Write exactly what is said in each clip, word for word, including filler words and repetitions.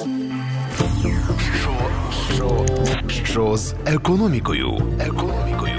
Що, що, що з економікою? Економікою.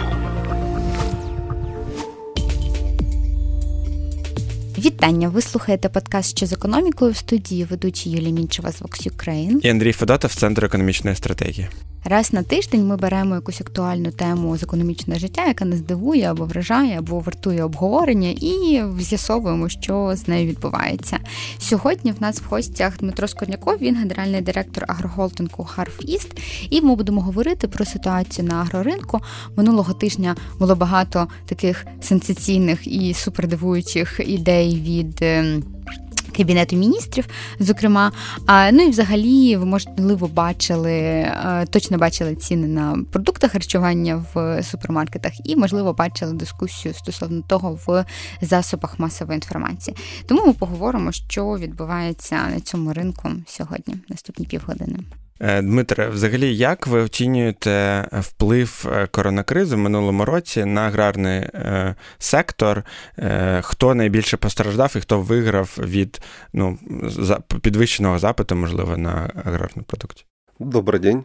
Вітання! Ви слухаєте подкаст «Що з економікою», в студії ведучі Юлія Мінчева з Vox Ukraine і Андрій Федотов, Центр економічної стратегії. Раз на тиждень ми беремо якусь актуальну тему з економічного життя, яка нас дивує або вражає, або вартує обговорення, і з'ясовуємо, що з нею відбувається. Сьогодні в нас в гостях Дмитро Скорняков, він генеральний директор агрохолдингу Харф Іст, і ми будемо говорити про ситуацію на агроринку. Минулого тижня було багато таких сенсаційних і супердивуючих ідей від Кабінету міністрів, зокрема. Ну і взагалі, ви, можливо, бачили, точно бачили ціни на продукти харчування в супермаркетах і, можливо, бачили дискусію стосовно того в засобах масової інформації. Тому ми поговоримо, що відбувається на цьому ринку сьогодні, наступні півгодини. Дмитре, взагалі, як ви оцінюєте вплив коронакризи в минулому році на аграрний е, сектор? Е, хто найбільше постраждав і хто виграв від ну, за, підвищеного запиту, можливо, на аграрні продукти? Добрый день.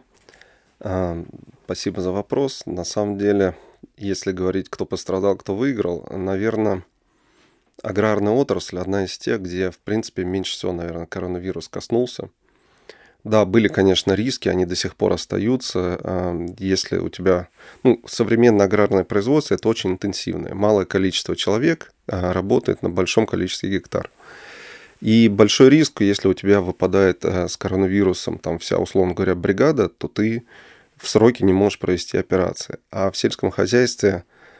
Спасибо за вопрос. На самом деле, если говорить, кто пострадал, кто выиграл, наверное, аграрная отрасль одна из тех, где, в принципе, меньше всего, наверное, коронавирус коснулся. Да, были, конечно, риски, они до сих пор остаются. Если у тебя... Ну, современное аграрное производство – это очень интенсивное. Малое количество человек работает на большом количестве гектар. И большой риск, если у тебя выпадает с коронавирусом там вся, условно говоря, бригада, то ты в сроки не можешь провести операции. А в сельском хозяйстве,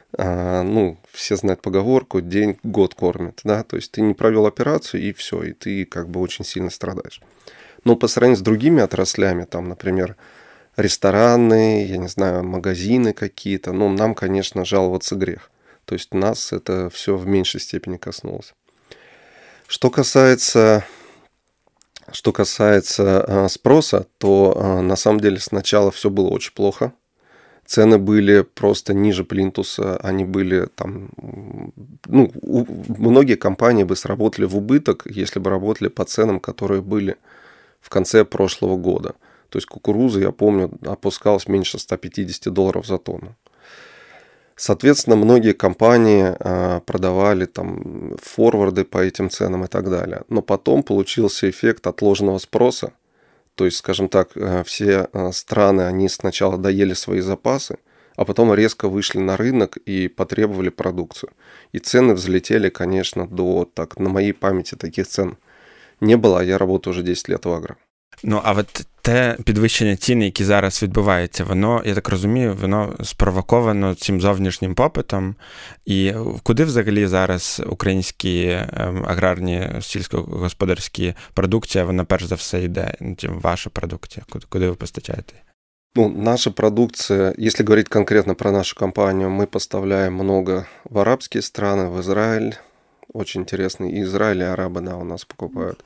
ну, все знают поговорку «день год кормит». Да? То есть ты не провел операцию, и все, и ты как бы очень сильно страдаешь. Но по сравнению с другими отраслями, там, например, рестораны, я не знаю, магазины какие-то, ну, нам, конечно, жаловаться грех. То есть нас это все в меньшей степени коснулось. Что касается, что касается спроса, то на самом деле сначала все было очень плохо. Цены были просто ниже плинтуса, они были там... Ну, у, многие компании бы сработали в убыток, если бы работали по ценам, которые были в конце прошлого года. То есть кукуруза, я помню, опускалась меньше ста пятидесяти долларов за тонну. Соответственно, многие компании а, продавали там форварды по этим ценам и так далее. Но потом получился эффект отложенного спроса. То есть, скажем так, все страны, они сначала доели свои запасы, а потом резко вышли на рынок и потребовали продукцию. И цены взлетели, конечно, до, так, на моей памяти таких цен не було, я працюю вже десять років в агро. Ну, а от те підвищення цін, які зараз відбувається, воно, я так розумію, воно спровоковано цим зовнішнім попитом. І куди взагалі зараз українські аграрні, сільськогосподарські продукція, вона перш за все йде? Ваша продукція, куди, куди ви постачаєте? Ну, наша продукция, если говорить конкретно про нашу компанию, мы поставляем много в арабские страны, в Израиль. Очень интересно. И Израиль, и арабы, да, у нас покупают.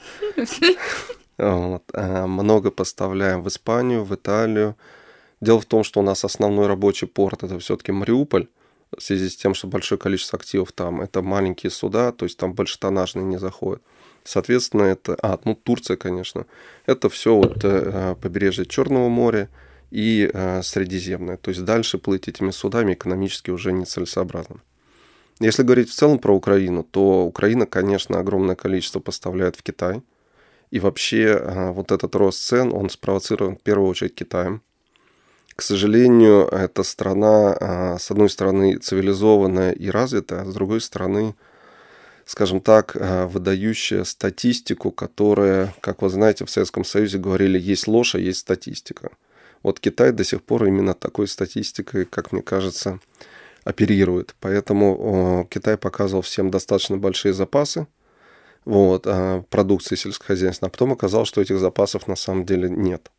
Вот. Много поставляем в Испанию, в Италию. Дело в том, что у нас основной рабочий порт – это все-таки Мариуполь, в связи с тем, что большое количество активов там. Это маленькие суда, то есть там большетоннажные не заходят. Соответственно, это... А, ну, Турция, конечно. Это все вот побережье Черного моря и Средиземное. То есть дальше плыть этими судами экономически уже нецелесообразно. Если говорить в целом про Украину, то Украина, конечно, огромное количество поставляет в Китай. И вообще вот этот рост цен, он спровоцирован в первую очередь Китаем. К сожалению, эта страна, с одной стороны, цивилизованная и развитая, а с другой стороны, скажем так, выдающая статистику, которая, как вы знаете, в Советском Союзе говорили, есть ложь, а есть статистика. Вот Китай до сих пор именно такой статистикой, как мне кажется, оперирует. Поэтому Китай показывал всем достаточно большие запасы вот, продукции сельскохозяйственной, а потом оказалось, что этих запасов на самом деле нет.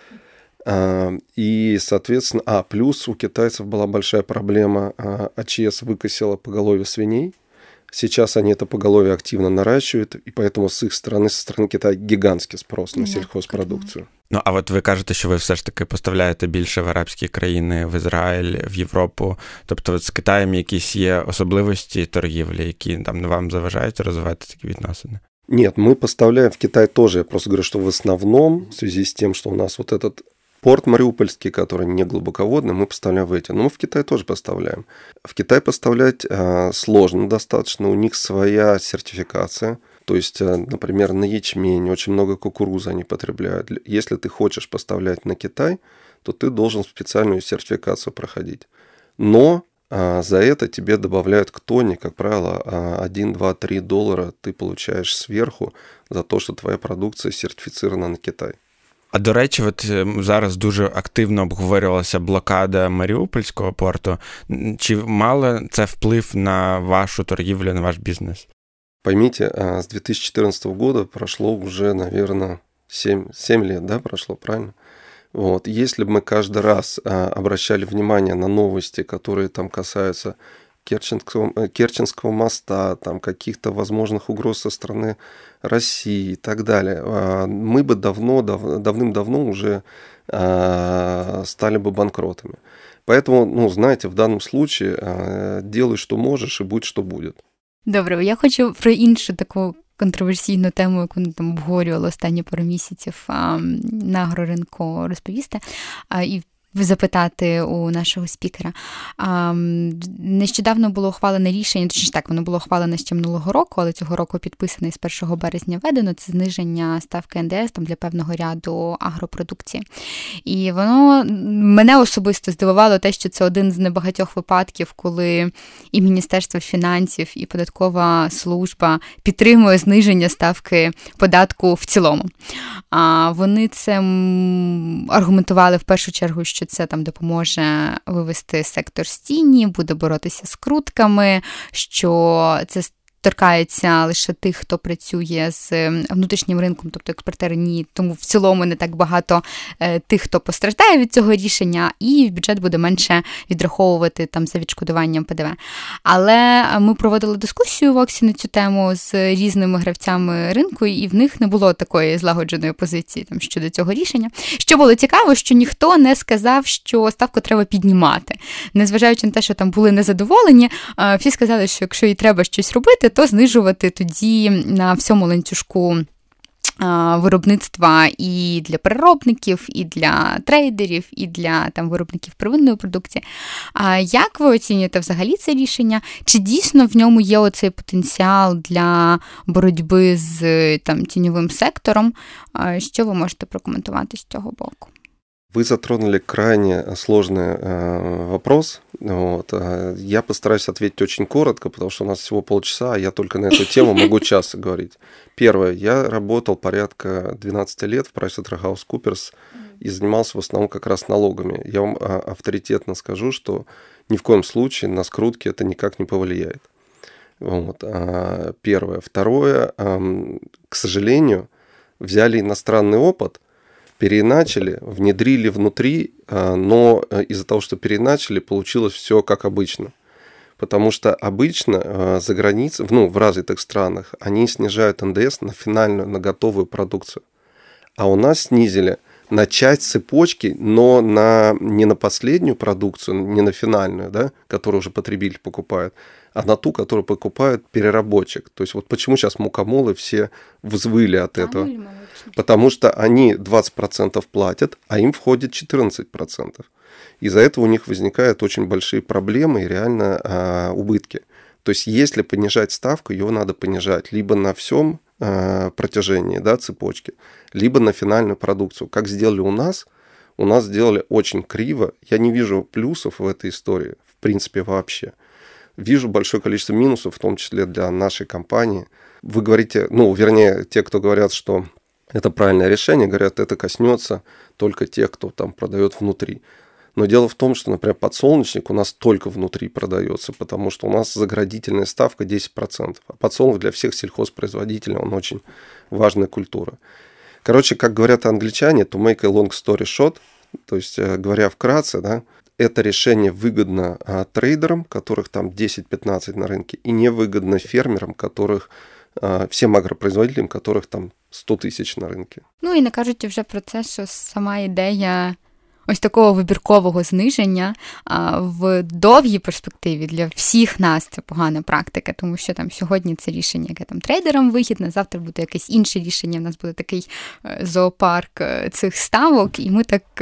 И, соответственно, а, плюс у китайцев была большая проблема, АЧС выкосила поголовье свиней. Сейчас они это поголовье активно наращивают, и поэтому с их стороны, со стороны Китая гигантский спрос на сільхозпродукцію. Ну, а от ви кажете, що ви все ж таки поставляєте більше в арабські країни, в Ізраїль, в Європу. Тобто от з Китаєм якісь є особливості торгівлі, які там вам заважають розвивати такі відносини? Нет, мы поставляем в Китай тоже. Я просто говорю, что в основном, в связи с тем, что у нас вот этот порт Мариупольский, который не глубоководный, мы поставляем в эти. Но мы в Китай тоже поставляем. В Китай поставлять э, сложно достаточно. У них своя сертификация. То есть, э, например, на ячмень очень много кукурузы они потребляют. Если ты хочешь поставлять на Китай, то ты должен специальную сертификацию проходить. Но а за это тебе добавляют к тонне, как правило, один, два, три доллара ты получаєш сверху за те, що твоя продукція сертифіцирована на Китай. А до речі, от зараз дуже активно обговорювалася блокада Маріупольського порту. Чи мало це вплив на вашу торгівлю, на ваш бізнес? Поймите, с две тысячи четырнадцатого года прошло уже, наверное, семь, семь лет, да, прошло, правильно? Вот. Если бы мы каждый раз а, обращали внимание на новости, которые там касаются Керченского, Керченского моста, там, каких-то возможных угроз со стороны России и так далее, а, мы бы давно, дав, давным-давно уже а, стали бы банкротами. Поэтому, ну, знаете, в данном случае а, делай, что можешь, и будь, что будет. Добре, я хочу про іншу таку контроверсійну тему, яку ми там обговорювали останні пару місяців а, на агроринку розповісти а, і запитати у нашого спікера. А, нещодавно було ухвалене рішення, точніше так, воно було ухвалене ще минулого року, але цього року підписане з першого березня введено, це зниження ставки ен де ес там, для певного ряду агропродукції. І воно мене особисто здивувало те, що це один з небагатьох випадків, коли і Міністерство фінансів, і податкова служба підтримує зниження ставки податку в цілому. А вони це аргументували в першу чергу, що це там допоможе вивести сектор з тіні, буде боротися з крутками, що це торкається лише тих, хто працює з внутрішнім ринком, тобто експортери ні, тому в цілому не так багато е, тих, хто постраждає від цього рішення, і в бюджет буде менше відраховувати там за відшкодуванням пе де ве. Але ми проводили дискусію в Оксі на цю тему з різними гравцями ринку, і в них не було такої злагодженої позиції там щодо цього рішення. Що було цікаво, що ніхто не сказав, що ставку треба піднімати. Незважаючи на те, що там були незадоволені, всі сказали, що якщо і треба щось робити, то знижувати тоді на всьому ланцюжку виробництва і для переробників, і для трейдерів, і для там виробників первинної продукції. А як ви оцінюєте взагалі це рішення? Чи дійсно в ньому є оцей потенціал для боротьби з там тіньовим сектором? Що ви можете прокоментувати з цього боку? Вы затронули крайне сложный э, вопрос. Вот. Я постараюсь ответить очень коротко, потому что у нас всего полчаса, а я только на эту тему могу час говорить. Первое. Я работал порядка двенадцать лет в PricewaterhouseCoopers и занимался в основном как раз налогами. Я вам авторитетно скажу, что ни в коем случае на скрутки это никак не повлияет. Вот. Первое. Второе. К сожалению, взяли иностранный опыт, переиначили, внедрили внутри, но из-за того, что переиначили, получилось все как обычно. Потому что обычно за границей, ну, в развитых странах, они снижают эн дэ эс на финальную, на готовую продукцию. А у нас снизили на часть цепочки, но на, не на последнюю продукцию, не на финальную, да, которую уже потребитель покупает, а на ту, которую покупает переработчик. То есть вот почему сейчас мукомолы все взвыли от этого. Потому что они двадцать процентов платят, а им входит четырнадцать процентов. Из-за этого у них возникают очень большие проблемы и реально а, убытки. То есть если понижать ставку, ее надо понижать либо на всем а, протяжении, да, цепочки, либо на финальную продукцию. Как сделали у нас, у нас сделали очень криво. Я не вижу плюсов в этой истории, в принципе, вообще. Вижу большое количество минусов, в том числе для нашей компании. Вы говорите, ну, вернее, те, кто говорят, что это правильное решение, говорят, это коснется только тех, кто там продает внутри. Но дело в том, что, например, подсолнечник у нас только внутри продается, потому что у нас заградительная ставка десять процентов. А подсолнух для всех сельхозпроизводителей, он очень важная культура. Короче, как говорят англичане, to make a long story short, то есть, говоря вкратце, да, это решение выгодно а, трейдерам, которых там десять-пятнадцать на рынке, и невыгодно фермерам, которых а, всем агропроизводителям, которых там сто тисяч на ринку. Ну і не кажуть вже про це, що сама ідея ось такого вибіркового зниження а, в довгій перспективі для всіх нас це погана практика, тому що там сьогодні це рішення, яке там трейдерам вигідне, завтра буде якесь інше рішення, в нас буде такий зоопарк цих ставок, і ми так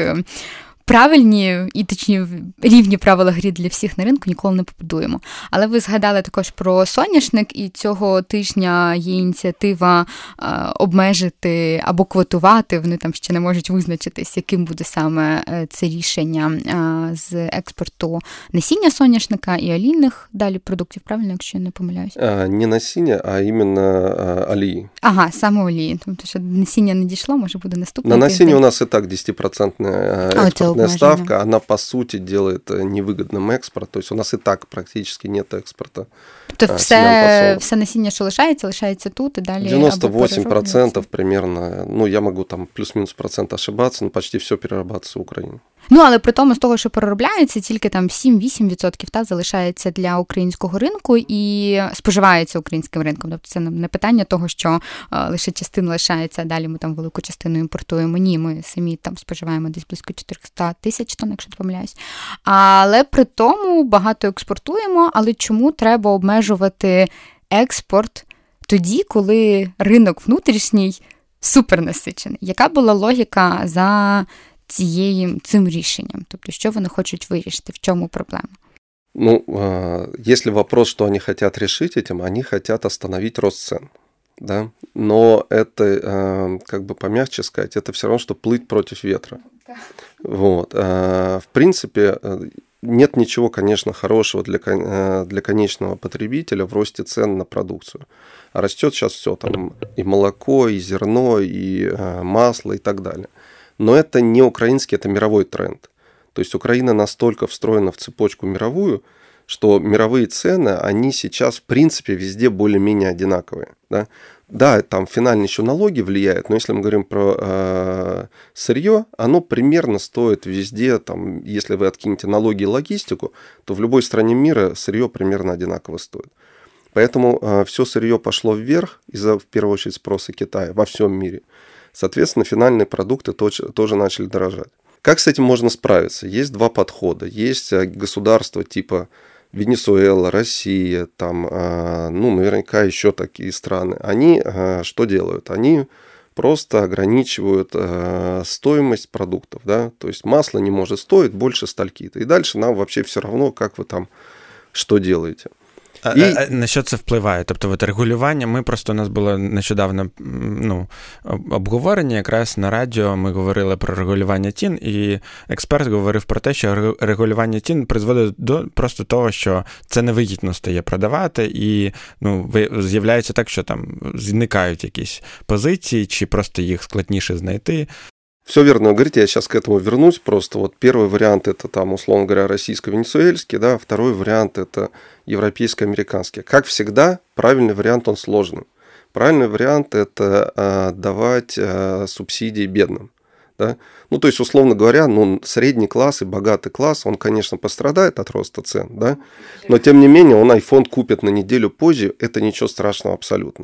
правильні і точні рівні правила гри для всіх на ринку ніколи не побудуємо. Але ви згадали також про соняшник, і цього тижня є ініціатива а, обмежити або квотувати, вони там ще не можуть визначитись, яким буде саме це рішення а, з експорту насіння соняшника і олійних далі продуктів, правильно, якщо я не помиляюсь? А, не насіння, а іменно а, олії. Ага, саме олії. Тому що насіння не дійшло, може буде наступний. На насіння у нас і так десять відсотків експортна ставка, она по сути делает невыгодным экспорт, то есть у нас и так практически нет экспорта. Тобто все, все насіння, що лишається, лишається тут і далі девяносто восемь процентов примерно, ну я могу там плюс-минус процент ошибаться, но почти все перерабатывается в Украине. Ну, але при тому, з того, що переробляється, тільки там сім-вісім відсотків та залишається для українського ринку і споживається українським ринком. Тобто це не питання того, що а, лише частина лишається, а далі ми там велику частину імпортуємо. Ні, ми самі там споживаємо десь близько чотириста тисяч тонн, якщо не помиляюсь. Але при тому багато експортуємо, але чому треба обмежувати експорт тоді, коли ринок внутрішній супернасичений? Яка була логіка за цією, цим рішенням? Тобто, що вони хочуть вирішити? В чому проблема? Ну, если вопрос, что они хотят решить этим, они хотят остановить рост цен. Да? Но это, как бы помягче сказать, это все равно, что плыть против ветра. Да. Вот. В принципе, нет ничего, конечно, хорошего для, для конечного потребителя в росте цен на продукцию. А растет сейчас все, там и молоко, и зерно, и масло, и так далее. Но это не украинский, это мировой тренд. То есть Украина настолько встроена в цепочку мировую, что мировые цены, они сейчас в принципе везде более-менее одинаковые. Да, да, там финально еще налоги влияют, но если мы говорим про э, сырье, оно примерно стоит везде, там, если вы откинете налоги и логистику, то в любой стране мира сырье примерно одинаково стоит. Поэтому э, все сырье пошло вверх из-за, в первую очередь, спроса Китая во всем мире. Соответственно, финальные продукты тоже, тоже начали дорожать. Как с этим можно справиться? Есть два подхода. Есть государства типа Венесуэла, Россия, там, ну, наверняка еще такие страны. Они что делают? Они просто ограничивают стоимость продуктов. Да? То есть масло не может стоить больше стольки-то. И дальше нам вообще все равно, как вы там, что делаете. І... А, а на що це впливає? Тобто от регулювання, ми просто, у нас було нещодавно ну, обговорення, якраз на радіо ми говорили про регулювання цін, і експерт говорив про те, що регулювання цін призводить до просто того, що це невигідно стає продавати, і ну, з'являється так, що там зникають якісь позиції, чи просто їх складніше знайти. Все верно вы говорите, я сейчас к этому вернусь. Просто вот первый вариант это там, условно говоря, российско-венесуэльский, да, второй вариант это европейско-американский. Как всегда, правильный вариант он сложный. Правильный вариант это а, давать а, субсидии бедным. Да? Ну, то есть, условно говоря, ну, средний класс и богатый класс, он, конечно, пострадает от роста цен, да, но тем не менее он iPhone купит на неделю позже, это ничего страшного абсолютно.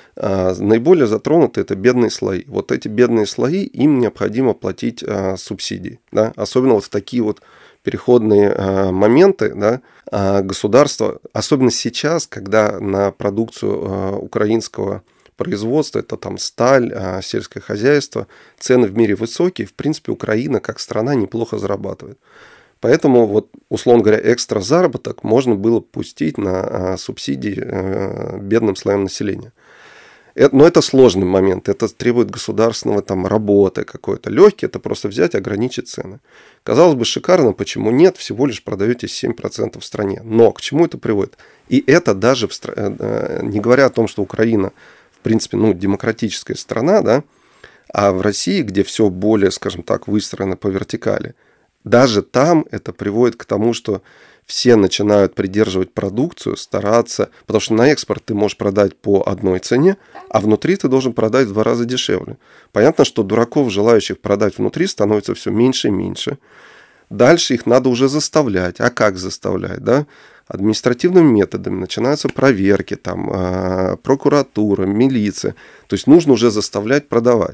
А, наиболее затронуты это бедные слои. Вот эти бедные слои, им необходимо платить а, субсидии, да? Особенно вот в такие вот переходные а, моменты, да, а, государство, особенно сейчас, когда на продукцию а, украинского производства, это там сталь, а, сельское хозяйство, цены в мире высокие, в принципе, Украина как страна неплохо зарабатывает. Поэтому, вот, условно говоря, экстра заработок можно было пустить на а, субсидии а, бедным слоям населения. Но это сложный момент, это требует государственного там, работы какой-то. Легкий – это просто взять и ограничить цены. Казалось бы, шикарно, почему нет, всего лишь продаете семь процентов в стране. Но к чему это приводит? И это даже, в стра... не говоря о том, что Украина, в принципе, ну, демократическая страна, да, а в России, где все более, скажем так, выстроено по вертикали, даже там это приводит к тому, что все начинают придерживать продукцию, стараться, потому что на экспорт ты можешь продать по одной цене, а внутри ты должен продать в два раза дешевле. Понятно, что дураков, желающих продать внутри, становится все меньше и меньше. Дальше их надо уже заставлять. А как заставлять? Да? Административными методами начинаются проверки, там, прокуратура, милиция. То есть нужно уже заставлять продавать.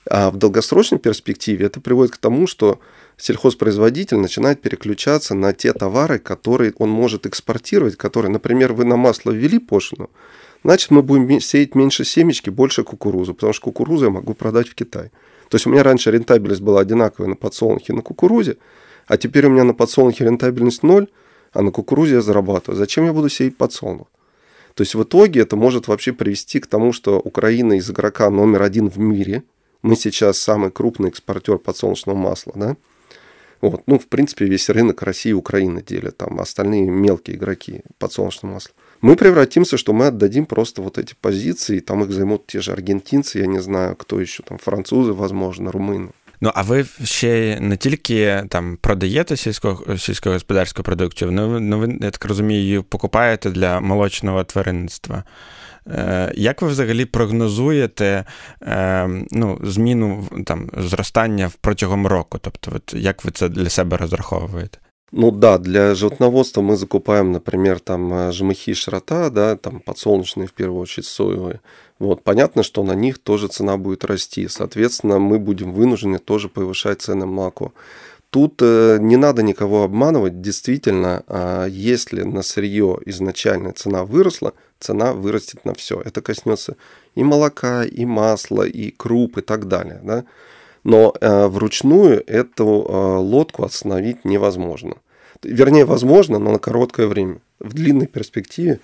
А в долгосрочной перспективе это приводит к тому, что сельхозпроизводитель начинает переключаться на те товары, которые он может экспортировать, которые, например, вы на масло ввели пошлину, значит, мы будем сеять меньше семечки, больше кукурузы, потому что кукурузу я могу продать в Китай. То есть у меня раньше рентабельность была одинаковая на подсолнухе и на кукурузе, а теперь у меня на подсолнухе рентабельность ноль, а на кукурузе я зарабатываю. Зачем я буду сеять подсолнух? То есть в итоге это может вообще привести к тому, что Украина из игрока номер один в мире, мы сейчас самый крупный экспортер подсолнечного масла, да? Вот. Ну, в принципе, весь рынок России и Украины делят, там остальные мелкие игроки подсолнечного масла. Мы превратимся, что мы отдадим просто вот эти позиции, там их займут те же аргентинцы, я не знаю, кто еще, там французи, возможно, румыни. Ну, а ви ще не тільки там продаєте сільсько, сільськогосподарську продукцію, ну, ну, ви, я так розумію, її покупаєте для молочного тваринництва. Е, як ви взагалі прогнозуєте е, ну, зміну там, зростання протягом року? Тобто, от, як ви це для себе розраховуєте? Ну да, для животноводства мы закупаем, например, там жмыхи, шрота, да, там подсолнечные, в первую очередь, соевые. Вот, понятно, что на них тоже цена будет расти. Соответственно, мы будем вынуждены тоже повышать цены на молоко. Тут э, не надо никого обманывать. Действительно, э, если на сырье изначальная цена выросла, цена вырастет на все. Это коснется и молока, и масла, и круп, и так далее, да. Но э, вручную эту э, лодку остановить невозможно. Вернее, возможно, но на короткое время. В длинной перспективе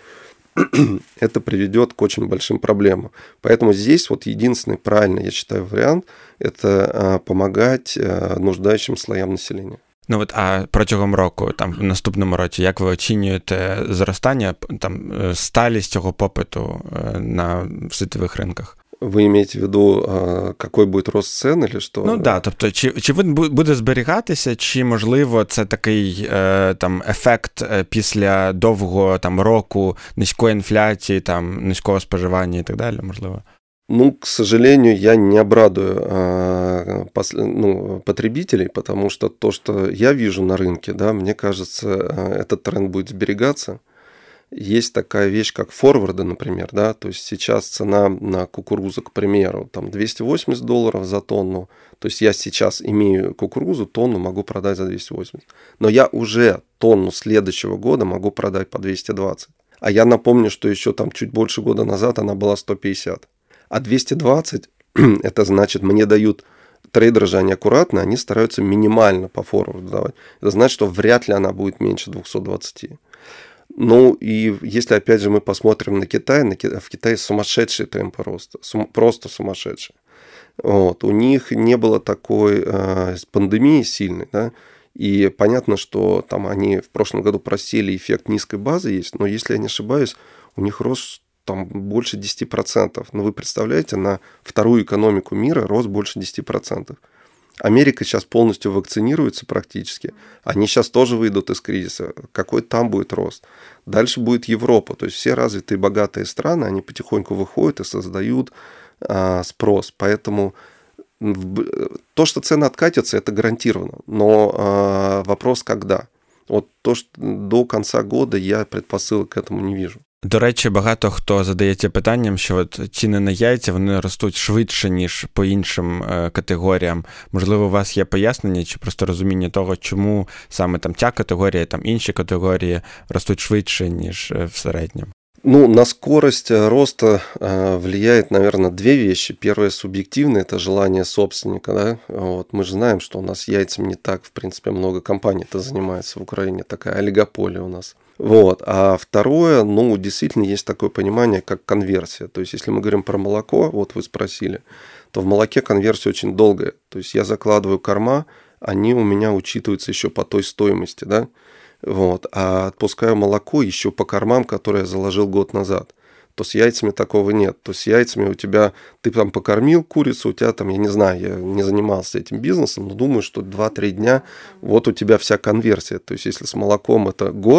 это приведет к очень большим проблемам. Поэтому здесь вот единственный правильный, я считаю, вариант – это э, помогать э, нуждающим слоям населения. Ну от, а протягом року, там, в наступному році, як ви оцінюєте зростання, там, сталість цього попиту на світових ринках? Ви имеете в виду, який буде рост цен, чи що? Ну, так, да, тобто, чи, чи він буде зберігатися, чи, можливо, це такий е, там, ефект після довгого там, року низької інфляції, там, низького споживання і так далі, можливо? Ну, к сожалению, я не обрадую э, посл... ну, потребителей, потому что то, что я вижу на рынке, да, мне кажется, э, этот тренд будет сберегаться. Есть такая вещь, как форварды, например, да, то есть сейчас цена на кукурузу, к примеру, там двести восемьдесят долларов за тонну, то есть я сейчас имею кукурузу, тонну могу продать за двести восемьдесят, но я уже тонну следующего года могу продать по двести двадцать, а я напомню, что еще там чуть больше года назад она была сто пятьдесят, а двести двадцать, это значит, мне дают, трейдеры же они аккуратно, они стараются минимально по форварду давать, это значит, что вряд ли она будет меньше двести двадцать. Ну, и если, опять же, мы посмотрим на Китай, на Ки... в Китае сумасшедшие темпы роста, сум... просто сумасшедшие. Вот. У них не было такой э, пандемии сильной, да, и понятно, что там они в прошлом году просели, эффект низкой базы есть, но, если я не ошибаюсь, у них рост там больше десять процентов. Ну, вы представляете, на вторую экономику мира рост больше десять процентов. Америка сейчас полностью вакцинируется практически. Они сейчас тоже выйдут из кризиса. Какой там будет рост? Дальше будет Европа. То есть все развитые богатые страны, они потихоньку выходят и создают а, спрос. Поэтому то, что цены откатятся, это гарантированно. Но а, вопрос когда? Вот то, что до конца года я предпосылок к этому не вижу. До речі, багато хто задається питанням, що от ціни на яйця, вони ростуть швидше, ніж по іншим е, категоріям. Можливо, у вас є пояснення чи просто розуміння того, чому саме там ця категорія, там інші категорії ростуть швидше, ніж в середньому? Ну, на скорость роста э, влияет, наверное, две вещи. Первое субъективное – это желание собственника. Да? Вот. Мы же знаем, что у нас яйцами не так, в принципе, много компаний-то занимается в Украине. Такая олигополия у нас. Вот. А второе, ну, действительно есть такое понимание, как конверсия. То есть, если мы говорим про молоко, вот вы спросили, то в молоке конверсия очень долгая. То есть, я закладываю корма, они у меня учитываются еще по той стоимости, да? Вот, а отпускаю молоко еще по кормам, которые я заложил год назад. То с яйцами такого нет. То с яйцами у тебя, ты там покормил курицу, у тебя там, я не знаю, я не занимался этим бизнесом, но думаю, что два-три дня, вот у тебя вся конверсия. То есть если с молоком это год,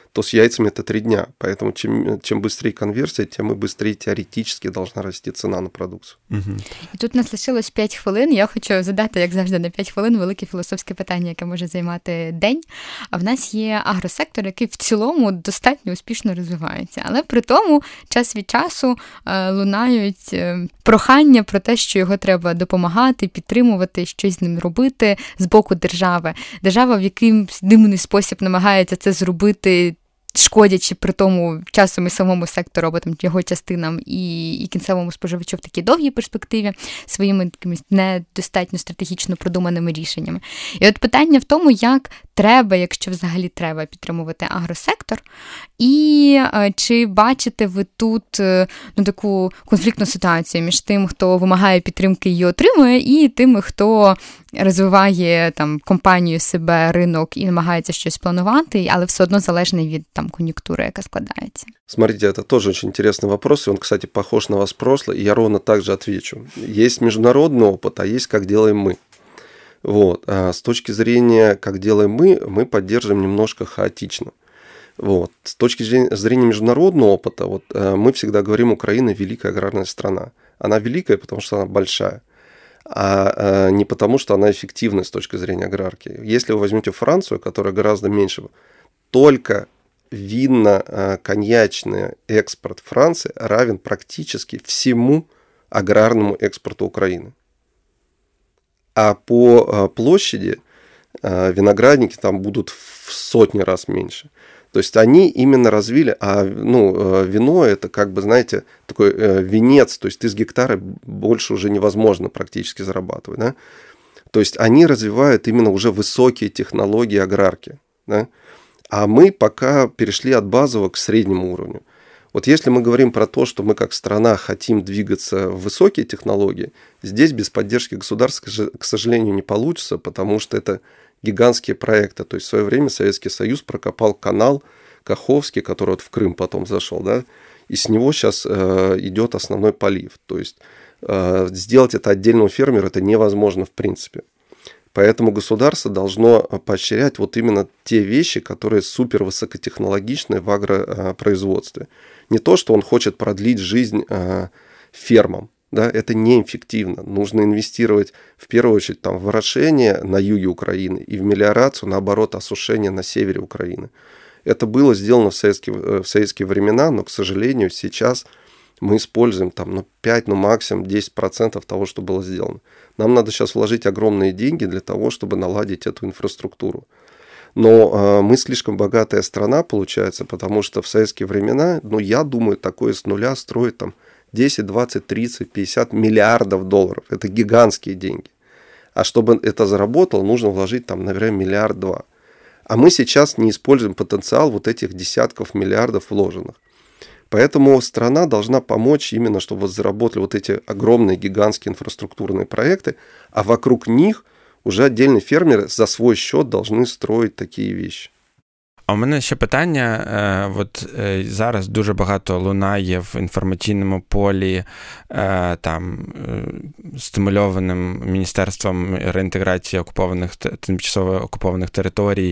то с яйцами это три дня. Поэтому чем, чем быстрее конверсия, тем и быстрее теоретически должна расти ціна на продукцію. Угу. І тут у нас лишилось п'ять хвилин. Я хочу задати, як завжди, на п'ять хвилин велике філософське питання, яке може займати день. А в нас є агросектор, який в цілому достатньо успішно розвивається. Але при тому час від часу е, лунають е, прохання про те, що його треба допомагати, підтримувати, щось з ним робити з боку держави. Держава в якийсь дивний спосіб намагається це зробити, шкодячи при тому часом і самому сектору, або там його частинам, і, і кінцевому споживачу в такій довгій перспективі своїми такими недостатньо стратегічно продуманими рішеннями. І от питання в тому, як треба, якщо взагалі треба, підтримувати агросектор, і чи бачите ви тут ну, таку конфліктну ситуацію між тим, хто вимагає підтримки і її отримує, і тими, хто розвиває там компанію, себе, ринок і намагається щось планувати, але все одно залежний від там конъюнктуры, яка складається. Смотрите, это тоже очень интересный вопрос, и он, кстати, похож на вас прошлый, и я ровно так же отвечу. Есть международный опыт, а есть как делаем мы. Вот. А с точки зрения, как делаем мы, мы поддерживаем немножко хаотично. Вот. С точки зрения международного опыта, вот, мы всегда говорим, Украина великая аграрная страна. Она великая, потому что она большая, а не потому, что она эффективна с точки зрения аграрки. Если вы возьмете Францию, которая гораздо меньше, только винно-коньячный экспорт Франции равен практически всему аграрному экспорту Украины. А по площади виноградники там будут в сотни раз меньше. То есть они именно развили, а ну, вино это как бы, знаете, такой венец, то есть из гектара больше уже невозможно практически зарабатывать. Да? То есть они развивают именно уже высокие технологии аграрки. Да? А мы пока перешли от базового к среднему уровню. Вот если мы говорим про то, что мы как страна хотим двигаться в высокие технологии, здесь без поддержки государства, к сожалению, не получится, потому что это гигантские проекты. То есть в свое время Советский Союз прокопал канал Каховский, который вот в Крым потом зашел, да, и с него сейчас э, идет основной полив. То есть э, сделать это отдельному фермеру это невозможно в принципе. Поэтому государство должно поощрять вот именно те вещи, которые супер высокотехнологичны в агропроизводстве. Не то, что он хочет продлить жизнь фермам, да, это неэффективно. Нужно инвестировать в первую очередь там, в орошение на юге Украины и в мелиорацию, наоборот, осушение на севере Украины. Это было сделано в советские, в советские времена, но, к сожалению, сейчас мы используем там, ну, пять, ну максимум десять процентов того, что было сделано. Нам надо сейчас вложить огромные деньги для того, чтобы наладить эту инфраструктуру. Но э, мы слишком богатая страна, получается, потому что в советские времена, ну, я думаю, такое с нуля строить там десять, двадцать, тридцать, пятьдесят миллиардов долларов. Это гигантские деньги. А чтобы это заработало, нужно вложить там, наверное, миллиард-два. А мы сейчас не используем потенциал вот этих десятков миллиардов вложенных. Поэтому страна должна помочь именно, чтобы вот заработали вот эти огромные гигантские инфраструктурные проекты, а вокруг них уже отдельные фермеры за свой счет должны строить такие вещи. А у мене ще питання. От зараз дуже багато лунає в інформаційному полі там стимульованим Міністерством реінтеграції окупованих, тимчасово окупованих територій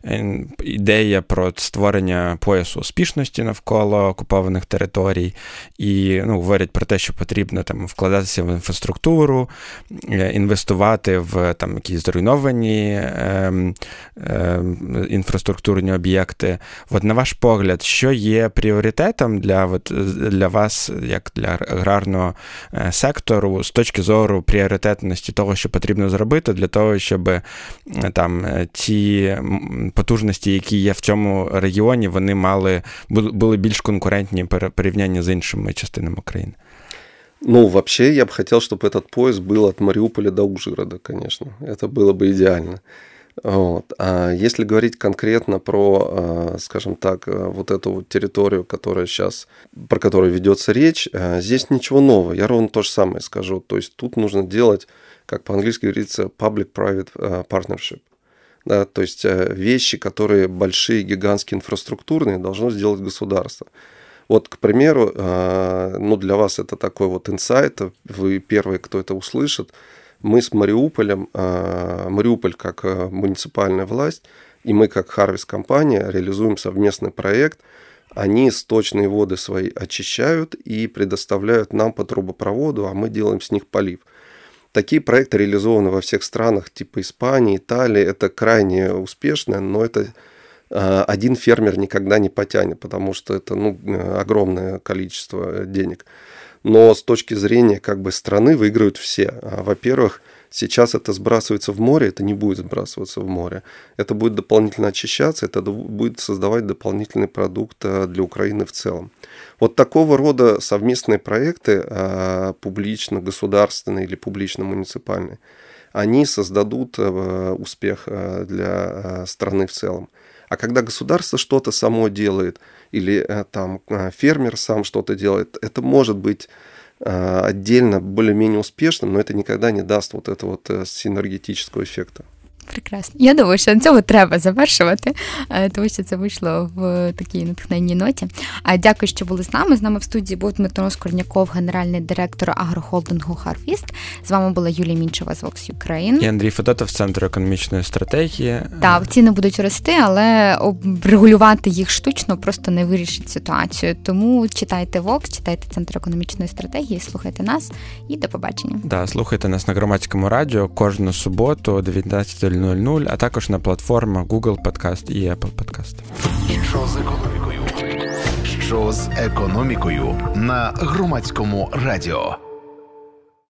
ідея про створення поясу успішності навколо окупованих територій. І ну, говорять про те, що потрібно там вкладатися в інфраструктуру, інвестувати в там якісь зруйновані е, е, інфраструктурні об'єкти. От на ваш погляд, що є пріоритетом для, от, для вас, як для аграрного сектору, з точки зору пріоритетності того, що потрібно зробити для того, щоб там ті потужності, які є в цьому регіоні, вони мали, були більш конкурентні порівняння з іншими частинами України? Ну, вообще, я бы хотел, чтобы этот поезд был от Мариуполя до Ужгорода, конечно. Это было бы идеально. Вот. А если говорить конкретно про, скажем так, вот эту вот территорию, которая сейчас, про которую ведется речь, здесь ничего нового. Я ровно то же самое скажу. То есть тут нужно делать, как по-английски говорится, public-private partnership. Да, то есть вещи, которые большие, гигантские, инфраструктурные, должно сделать государство. Вот, к примеру, ну, для вас это такой вот инсайт, вы первые, кто это услышит. Мы с Мариуполем, Мариуполь как муниципальная власть, И мы, как Harvest-компания, реализуем совместный проект. Они сточные воды свои очищают и предоставляют нам по трубопроводу, а мы делаем с них полив. Такие проекты реализованы во всех странах, типа Испании, Италии. Это крайне успешно, но это э, один фермер никогда не потянет, потому что это ну, огромное количество денег. Но с точки зрения как бы страны выиграют все. Во-первых, сейчас это сбрасывается в море, это не будет сбрасываться в море. Это будет дополнительно очищаться, это будет создавать дополнительный продукт для Украины в целом. Вот такого рода совместные проекты, публично-государственные или публично-муниципальные, они создадут успех для страны в целом. А когда государство что-то само делает, или там фермер сам что-то делает, это может быть отдельно более-менее успешным, но это никогда не даст вот этого вот синергетичного эффекта. Прекрасно. Я думаю, що на цьому треба завершувати, тому що це вийшло в такій натхненній ноті. А дякую, що були з нами. З нами в студії був Дмитро Скорняков, генеральний директор агрохолдингу Harvest. З вами була Юлія Мінчева з Vox Ukraine. І Андрій Федотов з Центру економічної стратегії. Так, ціни будуть рости, але регулювати їх штучно просто не вирішить ситуацію. Тому читайте Vox, читайте Центр економічної стратегії, слухайте нас і до побачення. Да, слухайте нас на Громадському радіо кожну суботу о дев'ятнадцята нуль нуль, а також на платформах Google Podcast і Apple Podcast. Що з економікою? Що з економікою на Громадському радіо?